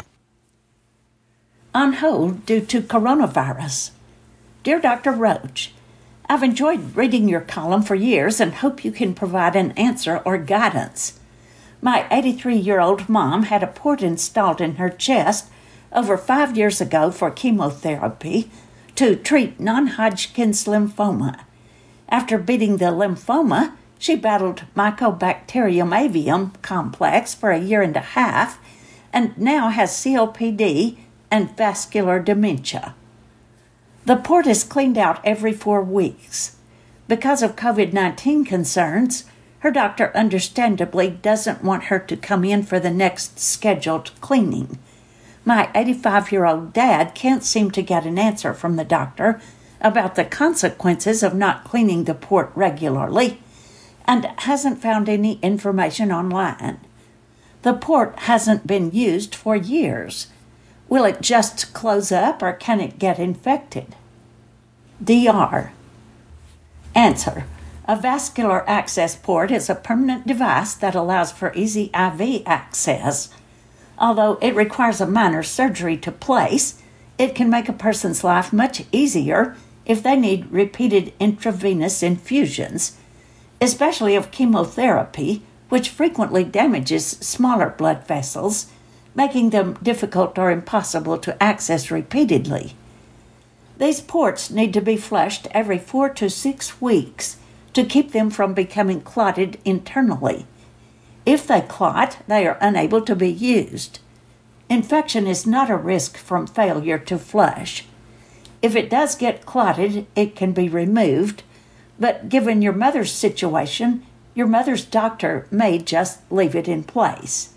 On hold due to coronavirus. Dear Doctor Roach, I've enjoyed reading your column for years and hope you can provide an answer or guidance. My eighty-three-year-old mom had a port installed in her chest over five years ago for chemotherapy to treat non-Hodgkin's lymphoma. After beating the lymphoma, she battled Mycobacterium avium complex for a year and a half and now has C O P D and vascular dementia. The port is cleaned out every four weeks. Because of COVID nineteen concerns, her doctor understandably doesn't want her to come in for the next scheduled cleaning. My eighty-five-year-old dad can't seem to get an answer from the doctor about the consequences of not cleaning the port regularly and hasn't found any information online. The port hasn't been used for years. Will it just close up or can it get infected? D R. Answer. A vascular access port is a permanent device that allows for easy I V access. Although it requires a minor surgery to place, it can make a person's life much easier if they need repeated intravenous infusions, especially of chemotherapy, which frequently damages smaller blood vessels, making them difficult or impossible to access repeatedly. These ports need to be flushed every four to six weeks to keep them from becoming clotted internally. If they clot, they are unable to be used. Infection is not a risk from failure to flush. If it does get clotted, it can be removed, but given your mother's situation, your mother's doctor may just leave it in place.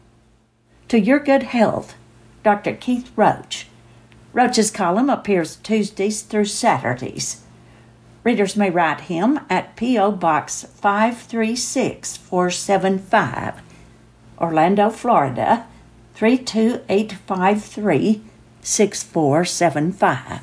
To your good health, Doctor Keith Roach. Roach's column appears Tuesdays through Saturdays. Readers may write him at P O. Box five three six four seven five, Orlando, Florida, three two eight five three, six four seven five.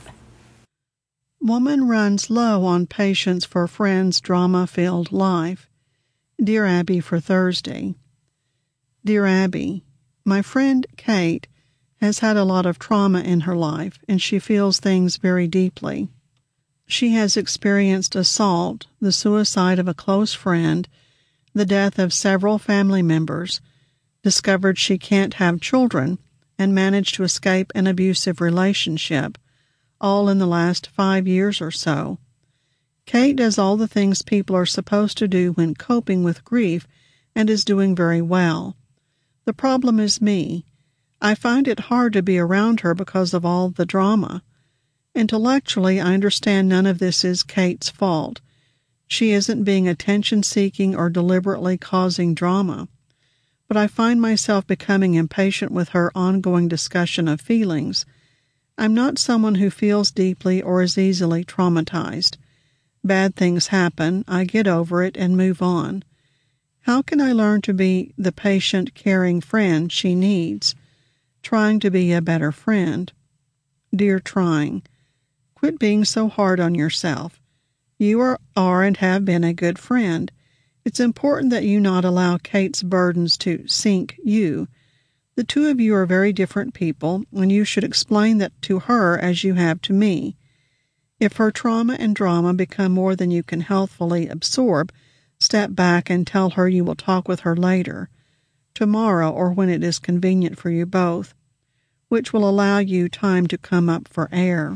Woman runs low on patience for friend's drama-filled life. Dear Abby for Thursday. Dear Abby, my friend Kate has had a lot of trauma in her life, and she feels things very deeply. She has experienced assault, the suicide of a close friend, the death of several family members, discovered she can't have children, and managed to escape an abusive relationship, all in the last five years or so. Kate does all the things people are supposed to do when coping with grief and is doing very well. The problem is me. I find it hard to be around her because of all the drama. Intellectually, I understand none of this is Kate's fault. She isn't being attention-seeking or deliberately causing drama. But I find myself becoming impatient with her ongoing discussion of feelings. I'm not someone who feels deeply or is easily traumatized. Bad things happen, I get over it and move on. How can I learn to be the patient, caring friend she needs? Trying to be a better friend. Dear Trying, quit being so hard on yourself. You are, are and have been a good friend. It's important that you not allow Kate's burdens to sink you. The two of you are very different people, and you should explain that to her as you have to me. If her trauma and drama become more than you can healthfully absorb, step back and tell her you will talk with her later, tomorrow or when it is convenient for you both, which will allow you time to come up for air.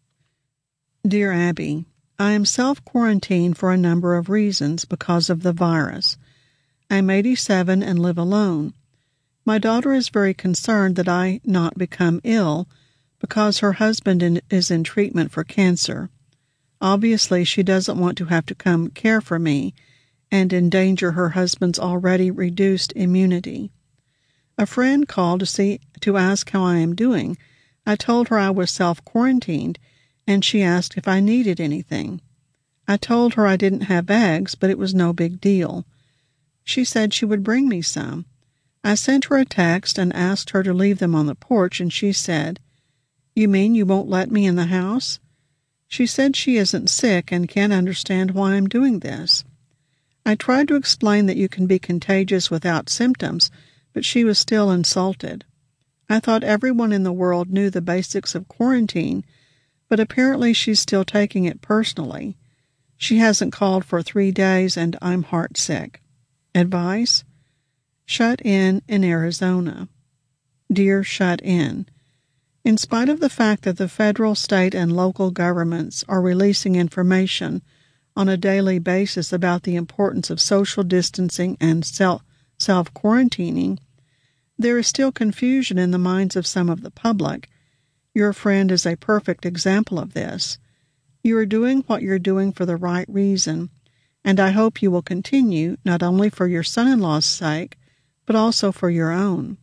Dear Abby, I am self-quarantined for a number of reasons because of the virus. I'm eighty-seven and live alone. My daughter is very concerned that I not become ill because her husband in, is in treatment for cancer. Obviously, she doesn't want to have to come care for me and endanger her husband's already reduced immunity. A friend called to see to ask how I am doing. I told her I was self-quarantined, and she asked if I needed anything. I told her I didn't have eggs, but it was no big deal. She said she would bring me some. I sent her a text and asked her to leave them on the porch, and she said, "You mean you won't let me in the house?" She said she isn't sick and can't understand why I'm doing this. I tried to explain that you can be contagious without symptoms, but she was still insulted. I thought everyone in the world knew the basics of quarantine, but apparently she's still taking it personally. She hasn't called for three days, and I'm heartsick. Advice? Shut in in Arizona. Dear Shut In, in spite of the fact that the federal, state, and local governments are releasing information on a daily basis about the importance of social distancing and self, self-quarantining, there is still confusion in the minds of some of the public. Your friend is a perfect example of this. You are doing what you're doing for the right reason, and I hope you will continue, not only for your son-in-law's sake, but also for your own.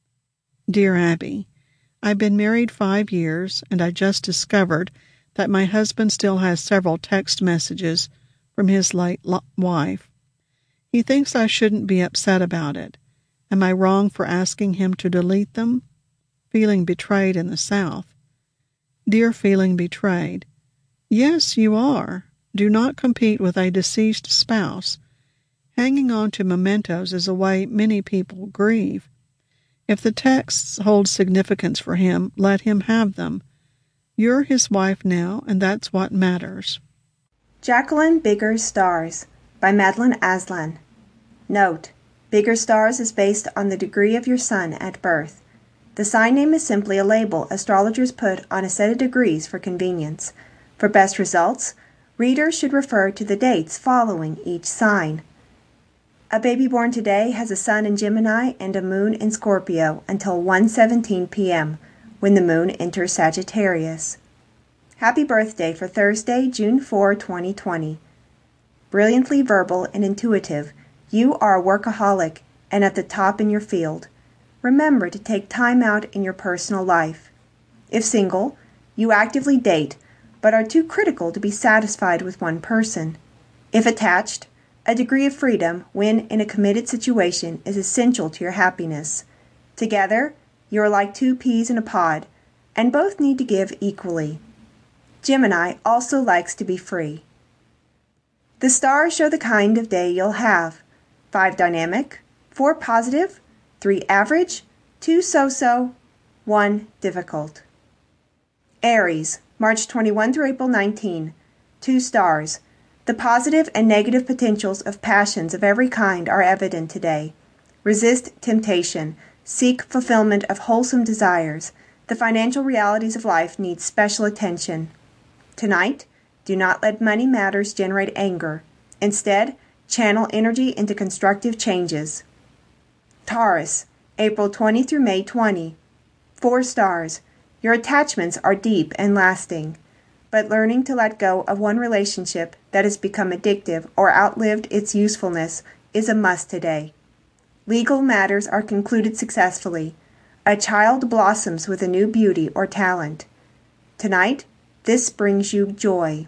Dear Abby, I've been married five years, and I just discovered that my husband still has several text messages from his late lo- wife. He thinks I shouldn't be upset about it. Am I wrong for asking him to delete them? Feeling betrayed in the South. Dear Feeling Betrayed, yes, you are. Do not compete with a deceased spouse. Hanging on to mementos is a way many people grieve. If the texts hold significance for him, let him have them. You're his wife now, and that's what matters. Jacqueline Bigger Stars by Madeline Aslan. Note: Bigger Stars is based on the degree of your son at birth. The sign name is simply a label astrologers put on a set of degrees for convenience. For best results, readers should refer to the dates following each sign. A baby born today has a sun in Gemini and a moon in Scorpio until one seventeen p.m., when the moon enters Sagittarius. Happy birthday for Thursday, June fourth, twenty twenty. Brilliantly verbal and intuitive, you are a workaholic and at the top in your field. Remember to take time out in your personal life. If single, you actively date, but are too critical to be satisfied with one person. If attached, a degree of freedom when in a committed situation is essential to your happiness. Together, you are like two peas in a pod, and both need to give equally. Gemini also likes to be free. The stars show the kind of day you'll have. Five dynamic, four positive, three average, two so-so, one difficult. Aries, March twenty-first through April nineteenth. Two stars. The positive and negative potentials of passions of every kind are evident today. Resist temptation. Seek fulfillment of wholesome desires. The financial realities of life need special attention. Tonight, Do not let money matters generate anger. Instead, channel energy into constructive changes. Taurus, April twentieth through May twentieth. Four stars. Your attachments are deep and lasting, but learning to let go of one relationship that has become addictive or outlived its usefulness is a must today. Legal matters are concluded successfully. A child blossoms with a new beauty or talent. Tonight, this brings you joy.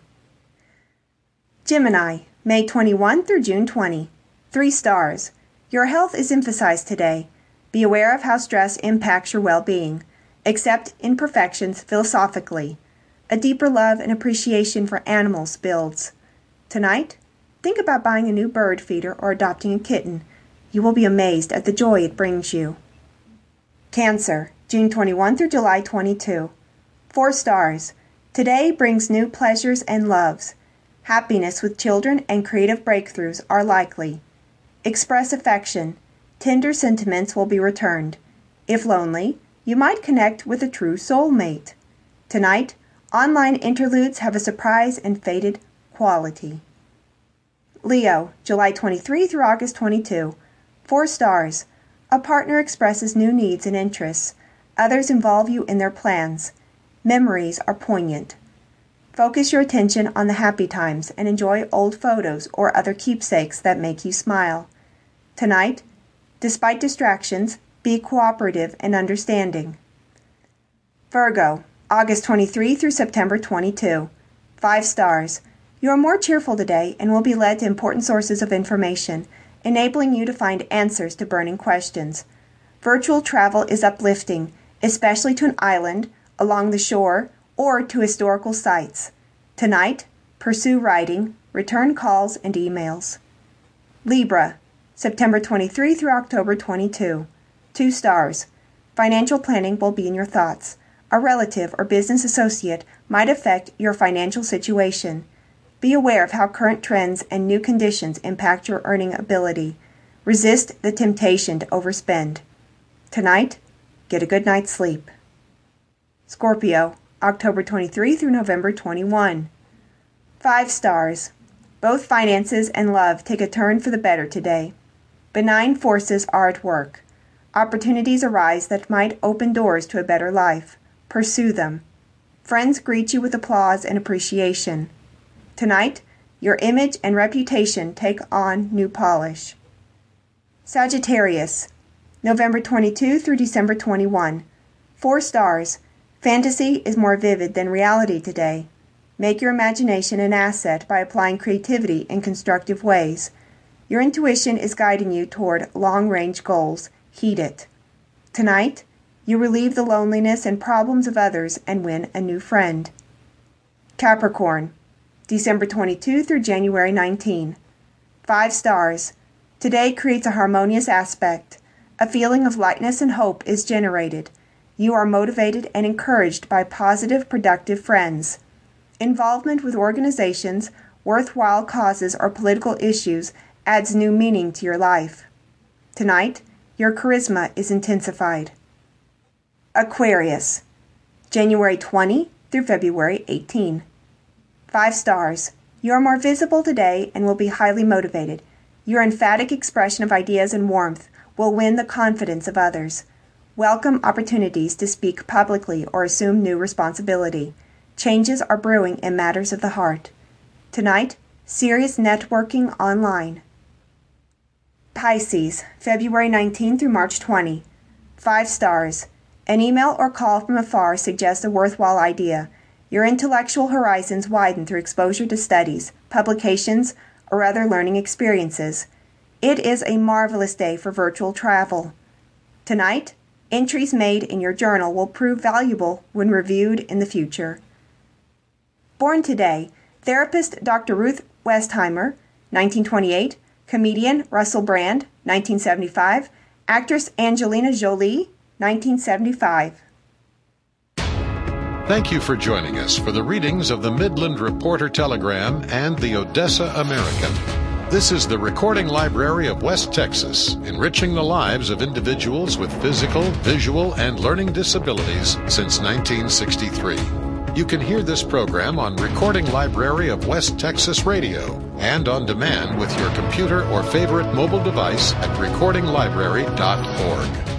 Gemini, May twenty-first through June twentieth. Three stars. Your health is emphasized today. Be aware of how stress impacts your well-being. Accept imperfections philosophically. A deeper love and appreciation for animals builds. Tonight, think about buying a new bird feeder or adopting a kitten. You will be amazed at the joy it brings you. Cancer, June twenty-first through July twenty-second. Four stars. Today brings new pleasures and loves. Happiness with children and creative breakthroughs are likely. Express affection. Tender sentiments will be returned. If lonely, you might connect with a true soulmate. Tonight, online interludes have a surprise and faded quality. Leo, July twenty-third through August twenty-second. Four stars. A partner expresses new needs and interests. Others involve you in their plans. Memories are poignant. Focus your attention on the happy times and enjoy old photos or other keepsakes that make you smile. Tonight, despite distractions, be cooperative and understanding. Virgo, August twenty-third through September twenty-second. Five stars. You are more cheerful today and will be led to important sources of information, enabling you to find answers to burning questions. Virtual travel is uplifting, especially to an island, along the shore, or to historical sites. Tonight, pursue writing, return calls and emails. Libra, September twenty-third through October twenty-second. Two stars. Financial planning will be in your thoughts. A relative or business associate might affect your financial situation. Be aware of how current trends and new conditions impact your earning ability. Resist the temptation to overspend. Tonight, get a good night's sleep. Scorpio, October twenty-third through November twenty-first. Five stars. Both finances and love take a turn for the better today. Benign forces are at work. Opportunities arise that might open doors to a better life. Pursue them. Friends greet you with applause and appreciation. Tonight, your image and reputation take on new polish. Sagittarius, November twenty-second through December twenty-first. Four stars. Fantasy is more vivid than reality today. Make your imagination an asset by applying creativity in constructive ways. Your intuition is guiding you toward long-range goals. Heed it. Tonight, you relieve the loneliness and problems of others and win a new friend. Capricorn, December twenty-second through January nineteenth. Five stars. Today creates a harmonious aspect. A feeling of lightness and hope is generated. You are motivated and encouraged by positive, productive friends. Involvement with organizations, worthwhile causes, or political issues adds new meaning to your life. Tonight, your charisma is intensified. Aquarius, January twentieth through February eighteenth. Five stars. You are more visible today and will be highly motivated. Your emphatic expression of ideas and warmth will win the confidence of others. Welcome opportunities to speak publicly or assume new responsibility. Changes are brewing in matters of the heart. Tonight, serious networking online. Pisces, February nineteenth through March twentieth. Five stars. An email or call from afar suggests a worthwhile idea. Your intellectual horizons widen through exposure to studies, publications, or other learning experiences. It is a marvelous day for virtual travel. Tonight, entries made in your journal will prove valuable when reviewed in the future. Born today, therapist Doctor Ruth Westheimer, nineteen twenty-eight, comedian Russell Brand, nineteen seventy-five, actress Angelina Jolie, nineteen seventy-five. Thank you for joining us for the readings of the Midland Reporter Telegram and the Odessa American. This is the Recording Library of West Texas, enriching the lives of individuals with physical, visual, and learning disabilities since nineteen sixty-three. You can hear this program on Recording Library of West Texas Radio and on demand with your computer or favorite mobile device at recording library dot org.